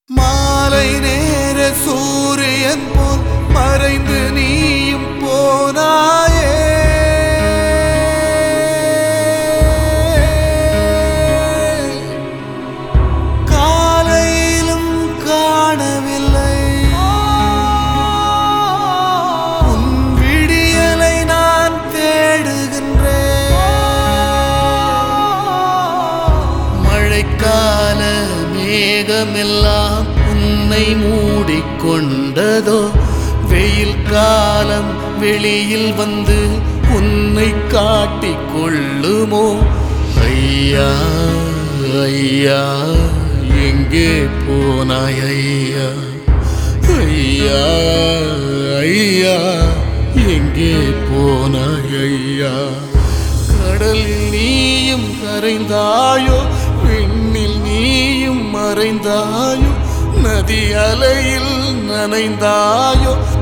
மாலை நேர சூரியன் போல் மறைந்து நீயும் போனாயே. காலையிலும் காணவில்லை உன் விடியலை நான் தேடுகின்றேன். மழைக்கால மேகமெல்லாம் உன்னை மூடிக்கொண்டதோ, வெயில் காலம் வெளியில் வந்து உன்னை காட்டிக் கொள்ளுமோ? ஐயா ஐயா எங்கே போனாய் ஐயா? ஐயா ஐயா எங்கே போனாய் ஐயா? கடலில் நீயும் கரைந்தாயோ, விண்ணில் நீயும் மறைந்தாயோ, நதி அலையில் நனைந்தாயோ,